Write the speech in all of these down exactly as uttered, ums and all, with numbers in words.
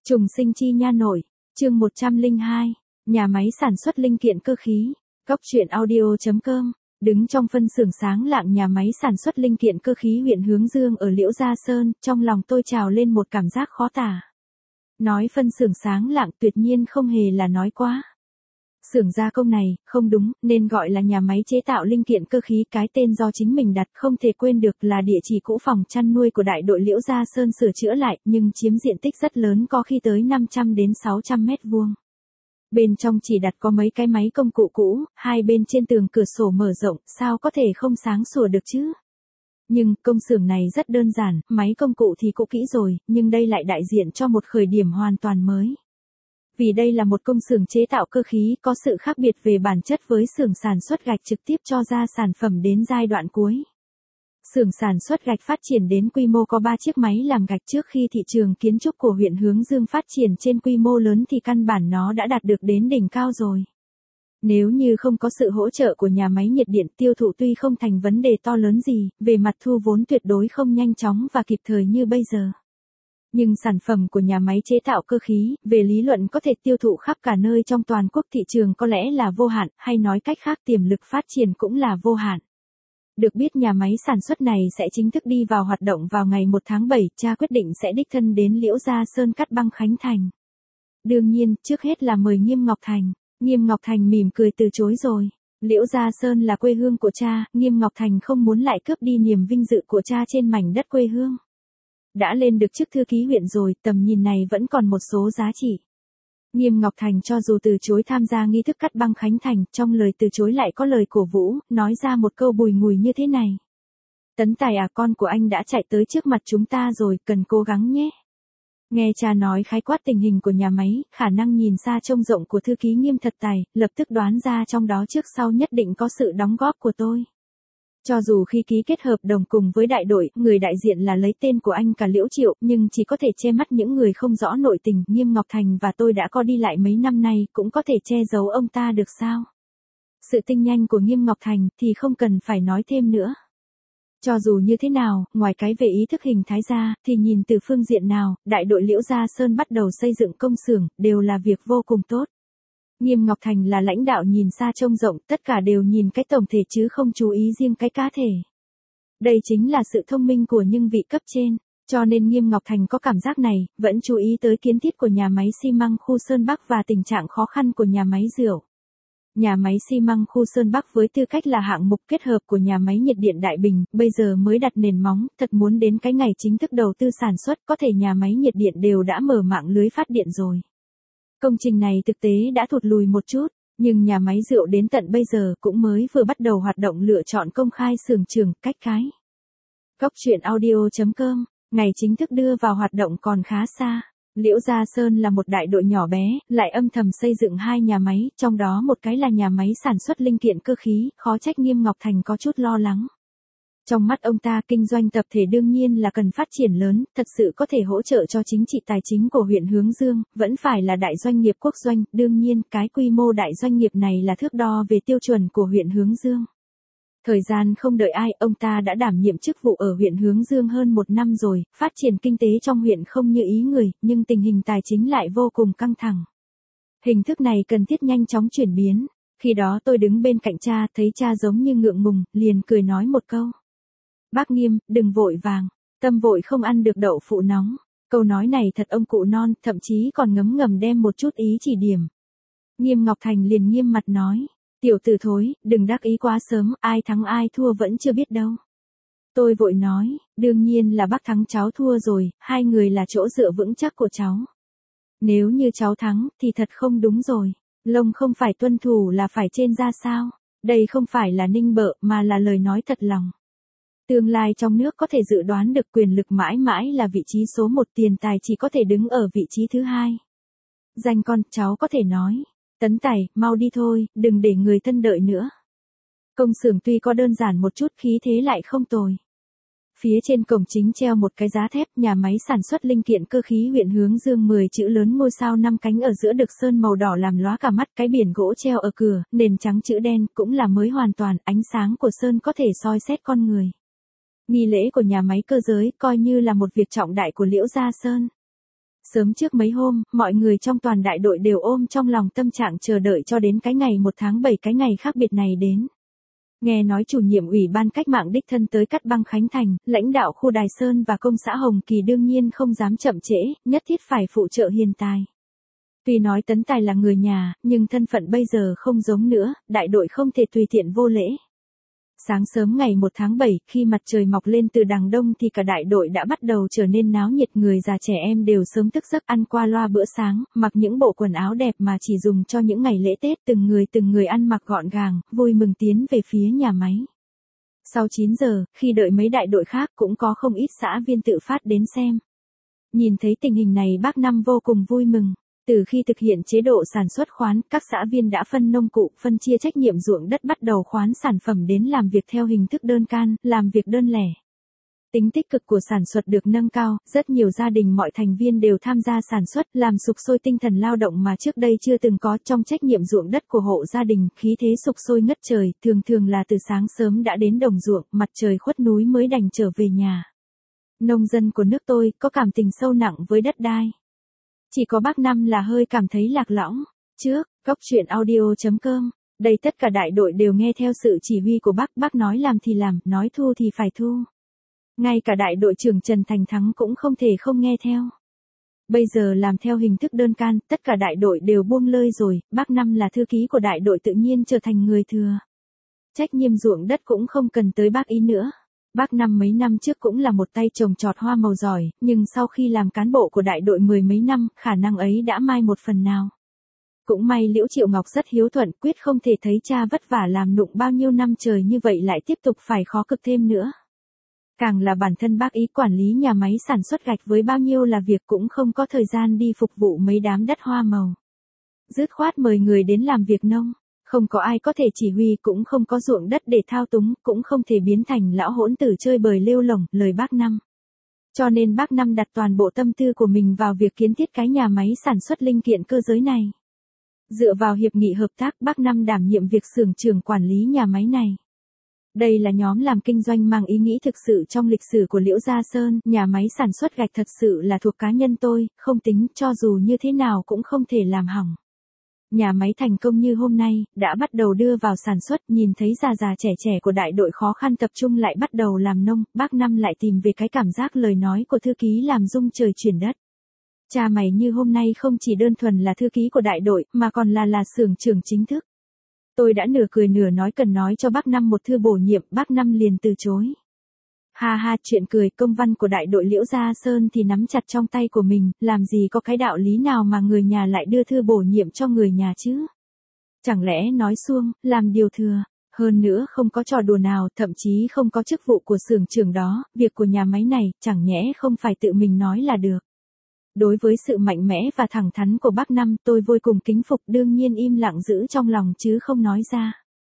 Trùng sinh chi nha nội, chương một trăm lẻ hai, nhà máy sản xuất linh kiện cơ khí, Cóc truyện audio chấm com, đứng trong phân xưởng sáng lạng nhà máy sản xuất linh kiện cơ khí huyện Hướng Dương ở Liễu Gia Sơn, trong lòng tôi trào lên một cảm giác khó tả. Nói phân xưởng sáng lạng tuyệt nhiên không hề là nói quá. Xưởng gia công này, không đúng, nên gọi là nhà máy chế tạo linh kiện cơ khí, cái tên do chính mình đặt, không thể quên được là địa chỉ cũ phòng chăn nuôi của đại đội Liễu Gia Sơn sửa chữa lại, nhưng chiếm diện tích rất lớn, có khi tới năm trăm đến sáu trăm mét vuông. Bên trong chỉ đặt có mấy cái máy công cụ cũ, hai bên trên tường cửa sổ mở rộng, sao có thể không sáng sủa được chứ? Nhưng, công xưởng này rất đơn giản, máy công cụ thì cũ kỹ rồi, nhưng đây lại đại diện cho một khởi điểm hoàn toàn mới. Vì đây là một công xưởng chế tạo cơ khí có sự khác biệt về bản chất với xưởng sản xuất gạch trực tiếp cho ra sản phẩm đến giai đoạn cuối. Xưởng sản xuất gạch phát triển đến quy mô có ba chiếc máy làm gạch, trước khi thị trường kiến trúc của huyện Hướng Dương phát triển trên quy mô lớn thì căn bản nó đã đạt được đến đỉnh cao rồi. Nếu như không có sự hỗ trợ của nhà máy nhiệt điện, tiêu thụ tuy không thành vấn đề to lớn gì, về mặt thu vốn tuyệt đối không nhanh chóng và kịp thời như bây giờ. Nhưng sản phẩm của nhà máy chế tạo cơ khí, về lý luận có thể tiêu thụ khắp cả nơi trong toàn quốc, thị trường có lẽ là vô hạn, hay nói cách khác tiềm lực phát triển cũng là vô hạn. Được biết nhà máy sản xuất này sẽ chính thức đi vào hoạt động vào ngày một tháng bảy, cha quyết định sẽ đích thân đến Liễu Gia Sơn cắt băng khánh thành. Đương nhiên, trước hết là mời Nghiêm Ngọc Thành. Nghiêm Ngọc Thành mỉm cười từ chối rồi. Liễu Gia Sơn là quê hương của cha, Nghiêm Ngọc Thành không muốn lại cướp đi niềm vinh dự của cha trên mảnh đất quê hương. Đã lên được chức thư ký huyện rồi, tầm nhìn này vẫn còn một số giá trị. Nghiêm Ngọc Thành cho dù từ chối tham gia nghi thức cắt băng khánh thành, trong lời từ chối lại có lời cổ vũ, nói ra một câu bùi ngùi như thế này. Tấn Tài à, con của anh đã chạy tới trước mặt chúng ta rồi, cần cố gắng nhé. Nghe cha nói khái quát tình hình của nhà máy, khả năng nhìn xa trông rộng của thư ký Nghiêm thật tài, lập tức đoán ra trong đó trước sau nhất định có sự đóng góp của tôi. Cho dù khi ký kết hợp đồng cùng với đại đội, người đại diện là lấy tên của anh cả Liễu Triệu, nhưng chỉ có thể che mắt những người không rõ nội tình. Nghiêm Ngọc Thành và tôi đã có đi lại mấy năm nay, cũng có thể che giấu ông ta được sao? Sự tinh nhanh của Nghiêm Ngọc Thành thì không cần phải nói thêm nữa. Cho dù như thế nào, ngoài cái về ý thức hình thái ra, thì nhìn từ phương diện nào, đại đội Liễu Gia Sơn bắt đầu xây dựng công xưởng, đều là việc vô cùng tốt. Nghiêm Ngọc Thành là lãnh đạo nhìn xa trông rộng, tất cả đều nhìn cái tổng thể chứ không chú ý riêng cái cá thể. Đây chính là sự thông minh của những vị cấp trên, cho nên Nghiêm Ngọc Thành có cảm giác này, vẫn chú ý tới kiến thiết của nhà máy xi măng khu Sơn Bắc và tình trạng khó khăn của nhà máy rượu. Nhà máy xi măng khu Sơn Bắc với tư cách là hạng mục kết hợp của nhà máy nhiệt điện Đại Bình, bây giờ mới đặt nền móng, thật muốn đến cái ngày chính thức đầu tư sản xuất, có thể nhà máy nhiệt điện đều đã mở mạng lưới phát điện rồi. Công trình này thực tế đã thụt lùi một chút, nhưng nhà máy rượu đến tận bây giờ cũng mới vừa bắt đầu hoạt động, lựa chọn công khai xưởng trường, cách cái. Cóc truyện audio chấm com, ngày chính thức đưa vào hoạt động còn khá xa. Liễu Gia Sơn là một đại đội nhỏ bé, lại âm thầm xây dựng hai nhà máy, trong đó một cái là nhà máy sản xuất linh kiện cơ khí, khó trách Nghiêm Ngọc Thành có chút lo lắng. Trong mắt ông ta, kinh doanh tập thể đương nhiên là cần phát triển lớn, thật sự có thể hỗ trợ cho chính trị tài chính của huyện Hướng Dương, vẫn phải là đại doanh nghiệp quốc doanh, đương nhiên, cái quy mô đại doanh nghiệp này là thước đo về tiêu chuẩn của huyện Hướng Dương. Thời gian không đợi ai, ông ta đã đảm nhiệm chức vụ ở huyện Hướng Dương hơn một năm rồi, phát triển kinh tế trong huyện không như ý người, nhưng tình hình tài chính lại vô cùng căng thẳng. Hình thức này cần thiết nhanh chóng chuyển biến. Khi đó tôi đứng bên cạnh cha, thấy cha giống như ngượng ngùng, liền cười nói một câu. Bác Nghiêm, đừng vội vàng, tâm vội không ăn được đậu phụ nóng. Câu nói này thật ông cụ non, thậm chí còn ngấm ngầm đem một chút ý chỉ điểm. Nghiêm Ngọc Thành liền nghiêm mặt nói, tiểu tử thối, đừng đắc ý quá sớm, ai thắng ai thua vẫn chưa biết đâu. Tôi vội nói, đương nhiên là bác thắng cháu thua rồi, hai người là chỗ dựa vững chắc của cháu. Nếu như cháu thắng, thì thật không đúng rồi, lông không phải tuân thủ là phải trên ra sao, đây không phải là nịnh bợ mà là lời nói thật lòng. Tương lai trong nước có thể dự đoán được, quyền lực mãi mãi là vị trí số một, tiền tài chỉ có thể đứng ở vị trí thứ hai. Danh con, cháu có thể nói, Tấn Tài, mau đi thôi, đừng để người thân đợi nữa. Công xưởng tuy có đơn giản một chút, khí thế lại không tồi. Phía trên cổng chính treo một cái giá thép, nhà máy sản xuất linh kiện cơ khí huyện Hướng Dương, mười chữ lớn ngôi sao năm cánh ở giữa được sơn màu đỏ làm lóa cả mắt, cái biển gỗ treo ở cửa, nền trắng chữ đen, cũng là mới hoàn toàn, ánh sáng của sơn có thể soi xét con người. Nghi lễ của nhà máy cơ giới coi như là một việc trọng đại của Liễu Gia Sơn. Sớm trước mấy hôm, mọi người trong toàn đại đội đều ôm trong lòng tâm trạng chờ đợi cho đến cái ngày một tháng bảy, cái ngày khác biệt này đến. Nghe nói chủ nhiệm ủy ban cách mạng đích thân tới cắt băng khánh thành, lãnh đạo khu Đài Sơn và công xã Hồng Kỳ đương nhiên không dám chậm trễ, nhất thiết phải phụ trợ Hiền Tài. Tuy nói Tấn Tài là người nhà, nhưng thân phận bây giờ không giống nữa, đại đội không thể tùy tiện vô lễ. Sáng sớm ngày một tháng bảy, khi mặt trời mọc lên từ đằng đông thì cả đại đội đã bắt đầu trở nên náo nhiệt, người già trẻ em đều sớm thức giấc ăn qua loa bữa sáng, mặc những bộ quần áo đẹp mà chỉ dùng cho những ngày lễ Tết, từng người từng người ăn mặc gọn gàng, vui mừng tiến về phía nhà máy. Sau chín giờ, khi đợi mấy đại đội khác cũng có không ít xã viên tự phát đến xem. Nhìn thấy tình hình này bác Năm vô cùng vui mừng. Từ khi thực hiện chế độ sản xuất khoán, các xã viên đã phân nông cụ, phân chia trách nhiệm ruộng đất, bắt đầu khoán sản phẩm đến làm việc theo hình thức đơn can, làm việc đơn lẻ. Tính tích cực của sản xuất được nâng cao, rất nhiều gia đình mọi thành viên đều tham gia sản xuất, làm sục sôi tinh thần lao động mà trước đây chưa từng có. Trong trách nhiệm ruộng đất của hộ gia đình, khí thế sục sôi ngất trời, thường thường là từ sáng sớm đã đến đồng ruộng, mặt trời khuất núi mới đành trở về nhà. Nông dân của nước tôi có cảm tình sâu nặng với đất đai. Chỉ có bác Năm là hơi cảm thấy lạc lõng. Trước, góc chuyện audio chấm com, đây tất cả đại đội đều nghe theo sự chỉ huy của bác, bác nói làm thì làm, nói thu thì phải thu. Ngay cả đại đội trưởng Trần Thành Thắng cũng không thể không nghe theo. Bây giờ làm theo hình thức đơn can, tất cả đại đội đều buông lơi rồi, bác Năm là thư ký của đại đội tự nhiên trở thành người thừa. Trách nhiệm ruộng đất cũng không cần tới bác ý nữa. Bác Năm mấy năm trước cũng là một tay trồng trọt hoa màu giỏi, nhưng sau khi làm cán bộ của đại đội mười mấy năm, khả năng ấy đã mai một phần nào. Cũng may Liễu Triệu Ngọc rất hiếu thuận, quyết không thể thấy cha vất vả làm nụng bao nhiêu năm trời như vậy lại tiếp tục phải khó cực thêm nữa. Càng là bản thân bác ý quản lý nhà máy sản xuất gạch với bao nhiêu là việc cũng không có thời gian đi phục vụ mấy đám đất hoa màu. Dứt khoát mời người đến làm việc nông. Không có ai có thể chỉ huy, cũng không có ruộng đất để thao túng, cũng không thể biến thành lão hỗn tử chơi bời lêu lổng, lời bác Năm. Cho nên bác Năm đặt toàn bộ tâm tư của mình vào việc kiến thiết cái nhà máy sản xuất linh kiện cơ giới này. Dựa vào hiệp nghị hợp tác, bác Năm đảm nhiệm việc xưởng trưởng quản lý nhà máy này. Đây là nhóm làm kinh doanh mang ý nghĩ thực sự trong lịch sử của Liễu Gia Sơn, nhà máy sản xuất gạch thật sự là thuộc cá nhân tôi, không tính, cho dù như thế nào cũng không thể làm hỏng. Nhà máy thành công như hôm nay, đã bắt đầu đưa vào sản xuất, nhìn thấy già già trẻ trẻ của đại đội khó khăn tập trung lại bắt đầu làm nông, bác Năm lại tìm về cái cảm giác lời nói của thư ký làm rung trời chuyển đất. Cha mày như hôm nay không chỉ đơn thuần là thư ký của đại đội, mà còn là là xưởng trưởng chính thức. Tôi đã nửa cười nửa nói cần nói cho bác Năm một thư bổ nhiệm, bác Năm liền từ chối. Ha ha, chuyện cười, công văn của đại đội Liễu Gia Sơn thì nắm chặt trong tay của mình, làm gì có cái đạo lý nào mà người nhà lại đưa thư bổ nhiệm cho người nhà chứ? Chẳng lẽ nói suông, làm điều thừa, hơn nữa không có trò đùa nào, thậm chí không có chức vụ của xưởng trưởng đó, việc của nhà máy này, chẳng nhẽ không phải tự mình nói là được. Đối với sự mạnh mẽ và thẳng thắn của bác Năm, tôi vô cùng kính phục, đương nhiên im lặng giữ trong lòng chứ không nói ra.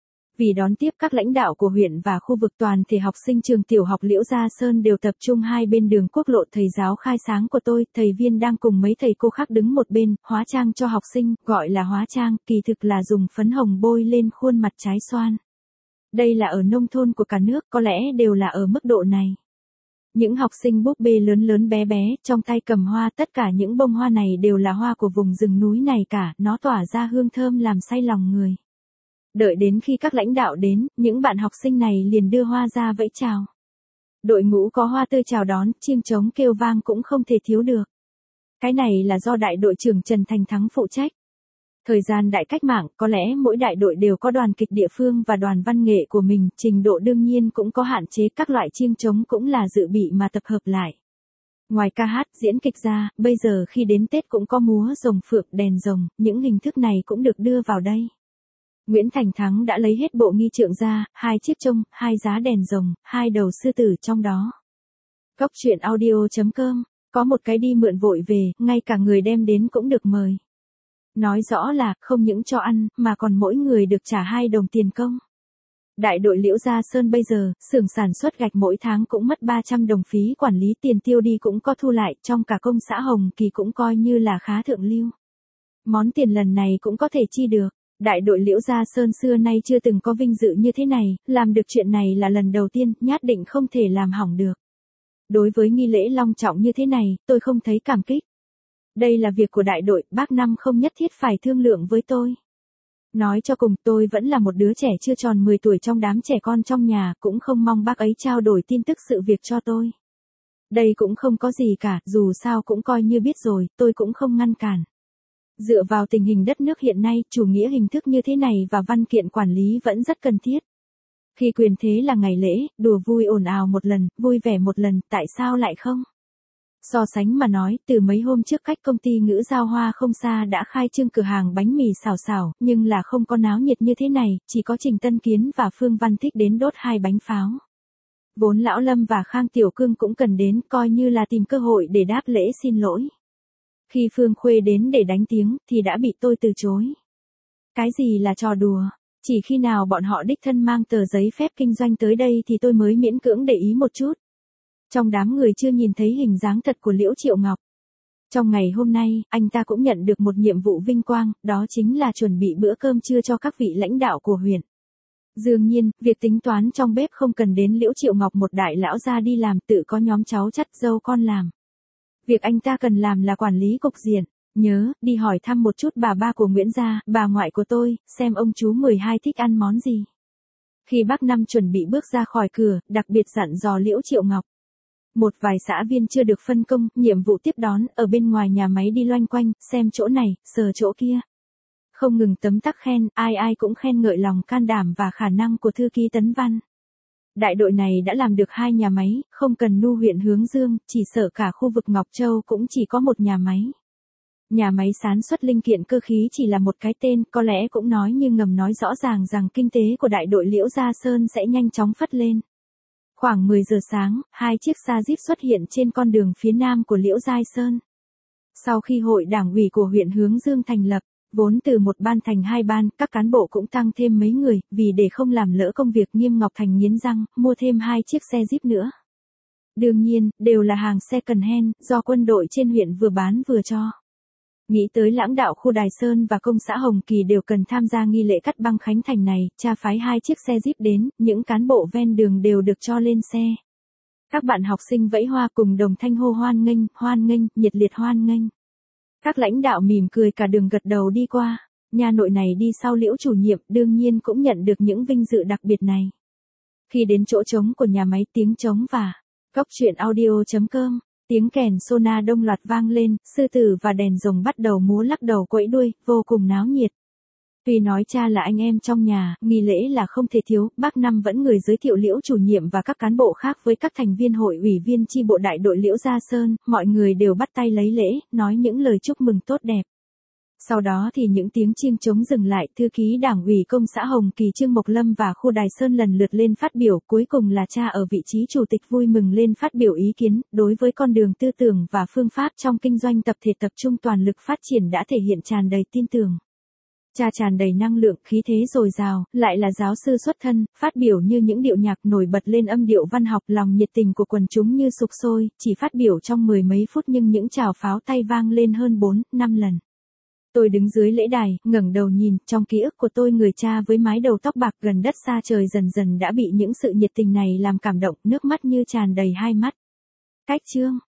Vì đón tiếp các lãnh đạo của huyện và khu vực, toàn thể học sinh trường tiểu học Liễu Gia Sơn đều tập trung hai bên đường quốc lộ. Thầy giáo khai sáng của tôi, thầy Viên đang cùng mấy thầy cô khác đứng một bên, hóa trang cho học sinh, gọi là hóa trang, kỳ thực là dùng phấn hồng bôi lên khuôn mặt trái xoan. Đây là ở nông thôn của cả nước, có lẽ đều là ở mức độ này. Những học sinh búp bê lớn lớn bé bé, trong tay cầm hoa, tất cả những bông hoa này đều là hoa của vùng rừng núi này cả, nó tỏa ra hương thơm làm say lòng người. Đợi đến khi các lãnh đạo đến, những bạn học sinh này liền đưa hoa ra vẫy chào. Đội ngũ có hoa tươi chào đón, chiêng trống kêu vang cũng không thể thiếu được. Cái này là do đại đội trưởng Trần Thành Thắng phụ trách. Thời gian đại cách mạng, có lẽ mỗi đại đội đều có đoàn kịch địa phương và đoàn văn nghệ của mình, trình độ đương nhiên cũng có hạn chế, các loại chiêng trống cũng là dự bị mà tập hợp lại. Ngoài ca hát, diễn kịch ra, bây giờ khi đến Tết cũng có múa rồng phượng, đèn rồng, những hình thức này cũng được đưa vào đây. Nguyễn Thành Thắng đã lấy hết bộ nghi trượng ra, hai chiếc trông, hai giá đèn rồng, hai đầu sư tử trong đó. Góc chuyện audio chấm com, có một cái đi mượn vội về, ngay cả người đem đến cũng được mời. Nói rõ là, không những cho ăn, mà còn mỗi người được trả hai đồng tiền công. Đại đội Liễu Gia Sơn bây giờ, xưởng sản xuất gạch mỗi tháng cũng mất ba trăm đồng phí quản lý, tiền tiêu đi cũng có thu lại, trong cả công xã Hồng Kỳ cũng coi như là khá thượng lưu. Món tiền lần này cũng có thể chi được. Đại đội Liễu Gia Sơn xưa nay chưa từng có vinh dự như thế này, làm được chuyện này là lần đầu tiên, nhất định không thể làm hỏng được. Đối với nghi lễ long trọng như thế này, tôi không thấy cảm kích. Đây là việc của đại đội, bác Năm không nhất thiết phải thương lượng với tôi. Nói cho cùng tôi vẫn là một đứa trẻ chưa tròn mười tuổi trong đám trẻ con trong nhà, cũng không mong bác ấy trao đổi tin tức sự việc cho tôi. Đây cũng không có gì cả, dù sao cũng coi như biết rồi, tôi cũng không ngăn cản. Dựa vào tình hình đất nước hiện nay, chủ nghĩa hình thức như thế này và văn kiện quản lý vẫn rất cần thiết. Khi quyền thế là ngày lễ, đùa vui ồn ào một lần, vui vẻ một lần, tại sao lại không? So sánh mà nói, từ mấy hôm trước cách công ty Ngữ Giao Hoa không xa đã khai trương cửa hàng bánh mì xào xào, nhưng là không có náo nhiệt như thế này, chỉ có Trình Tân Kiến và Phương Văn Thích đến đốt hai bánh pháo. Vốn Lão Lâm và Khang Tiểu Cương cũng cần đến, coi như là tìm cơ hội để đáp lễ xin lỗi. Khi Phương Khuê đến để đánh tiếng, thì đã bị tôi từ chối. Cái gì là trò đùa? Chỉ khi nào bọn họ đích thân mang tờ giấy phép kinh doanh tới đây thì tôi mới miễn cưỡng để ý một chút. Trong đám người chưa nhìn thấy hình dáng thật của Liễu Triệu Ngọc. Trong ngày hôm nay, anh ta cũng nhận được một nhiệm vụ vinh quang, đó chính là chuẩn bị bữa cơm trưa cho các vị lãnh đạo của huyện. Dường nhiên, việc tính toán trong bếp không cần đến Liễu Triệu Ngọc một đại lão gia đi làm, tự có nhóm cháu chắt dâu con làm. Việc anh ta cần làm là quản lý cục diện. Nhớ, đi hỏi thăm một chút bà ba của Nguyễn gia, bà ngoại của tôi, xem ông chú mười hai thích ăn món gì. Khi bác Năm chuẩn bị bước ra khỏi cửa, đặc biệt dặn dò Liễu Triệu Ngọc. Một vài xã viên chưa được phân công, nhiệm vụ tiếp đón, ở bên ngoài nhà máy đi loanh quanh, xem chỗ này, sờ chỗ kia. Không ngừng tấm tắc khen, ai ai cũng khen ngợi lòng can đảm và khả năng của thư ký Tấn Văn. Đại đội này đã làm được hai nhà máy, không cần nu huyện Hướng Dương, chỉ sợ cả khu vực Ngọc Châu cũng chỉ có một nhà máy. Nhà máy sản xuất linh kiện cơ khí chỉ là một cái tên, có lẽ cũng nói như ngầm nói rõ ràng rằng kinh tế của đại đội Liễu Gia Sơn sẽ nhanh chóng phất lên. Khoảng mười giờ sáng, hai chiếc xa Jeep xuất hiện trên con đường phía nam của Liễu Giai Sơn. Sau khi hội đảng ủy của huyện Hướng Dương thành lập, vốn từ một ban thành hai ban, các cán bộ cũng tăng thêm mấy người, vì để không làm lỡ công việc Nghiêm Ngọc Thành nghiến răng, mua thêm hai chiếc xe Jeep nữa. Đương nhiên, đều là hàng second hand, do quân đội trên huyện vừa bán vừa cho. Nghĩ tới lãnh đạo khu Đài Sơn và công xã Hồng Kỳ đều cần tham gia nghi lễ cắt băng khánh thành này, cha phái hai chiếc xe Jeep đến, những cán bộ ven đường đều được cho lên xe. Các bạn học sinh vẫy hoa cùng đồng thanh hô hoan nghênh, hoan nghênh, nhiệt liệt hoan nghênh. Các lãnh đạo mỉm cười cả đường gật đầu đi qua, nhà nội này đi sau Liễu chủ nhiệm đương nhiên cũng nhận được những vinh dự đặc biệt này. Khi đến chỗ trống của nhà máy tiếng trống và Cóc truyện audio chấm com, tiếng kèn sona đông loạt vang lên, sư tử và đèn rồng bắt đầu múa lắc đầu quẫy đuôi, vô cùng náo nhiệt. Tuy nói cha là anh em trong nhà, nghi lễ là không thể thiếu, bác Năm vẫn người giới thiệu Liễu chủ nhiệm và các cán bộ khác với các thành viên hội ủy viên chi bộ đại đội Liễu Gia Sơn, mọi người đều bắt tay lấy lễ, nói những lời chúc mừng tốt đẹp. Sau đó thì những tiếng chiêng trống dừng lại, thư ký đảng ủy công xã Hồng Kỳ Trương Mộc Lâm và khu Đài Sơn lần lượt lên phát biểu, cuối cùng là cha ở vị trí chủ tịch vui mừng lên phát biểu ý kiến, đối với con đường tư tưởng và phương pháp trong kinh doanh tập thể tập trung toàn lực phát triển đã thể hiện tràn đầy tin tưởng. Cha tràn đầy năng lượng, khí thế dồi dào, lại là giáo sư xuất thân, phát biểu như những điệu nhạc nổi bật lên âm điệu văn học, lòng nhiệt tình của quần chúng như sục sôi, chỉ phát biểu trong mười mấy phút nhưng những trào pháo tay vang lên hơn bốn, năm lần. Tôi đứng dưới lễ đài, ngẩng đầu nhìn, trong ký ức của tôi người cha với mái đầu tóc bạc gần đất xa trời dần dần đã bị những sự nhiệt tình này làm cảm động, nước mắt như tràn đầy hai mắt. Cách chương